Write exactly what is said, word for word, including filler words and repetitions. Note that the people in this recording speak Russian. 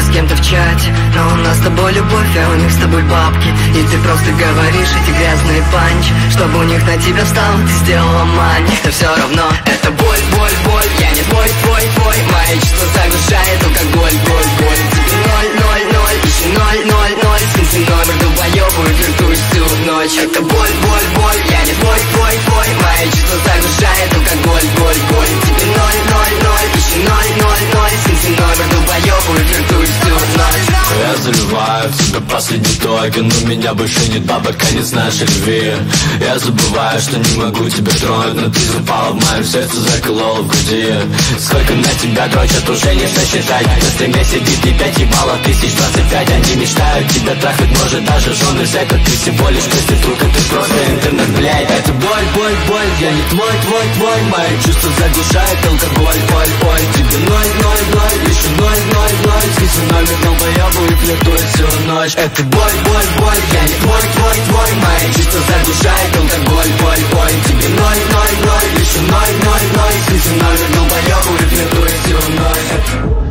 с кем-то в чате, но у нас с тобой любовь, а у них с тобой бабки. И ты просто говоришь эти грязные панчи, чтобы у них на тебя встал, ты сделала мань. Но все равно это боль, боль, боль. Я не твой, твой, твой. Мои чувства заглушает алкоголь, боль, боль. Тебе ноль, ноль, ноль, еще ноль, ноль, ноль. Смысле номер долбоёбывай, флиртуешь всю ночь. Это боль, боль, боль. Я не твой, твой, твой. Мои чувства заглушает алкоголь, боль, боль. Тебе ноль, ноль, ноль, еще ноль, ноль, ноль. Смысле номер долбоёбывай, флиртуешь всю ночь. Я заливаю в тебя последний только, но меня больше нет, баба, конец нашей любви. Я забываю, что не могу тебя тронуть, но ты запала в моем сердце, заколола в груди. Сколько на тебя дрочат, уже не сосчитать. На стриме сидит не пять ебало, тысяч двадцать пять. Они мечтают тебя трахать, может даже жены взять. А ты всего лишь проститутка, ты просто интернет, блядь. Это боль, боль, боль, я не твой, твой, твой. Мои чувства заглушает алкоголь, боль, боль. Тебе ноль, ноль, ноль, еще ноль, ноль, ноль. Смысл номер долбоёбу и флиртует всю ночь. Это боль, боль, боль, я не твой, твой, твой. Мои чувства заглушает алкоголь, боль, боль. Тебе ноль, ноль, ноль, еще ноль, ноль, ноль. Смысл номер долбоёбу и флиртует всю ночь.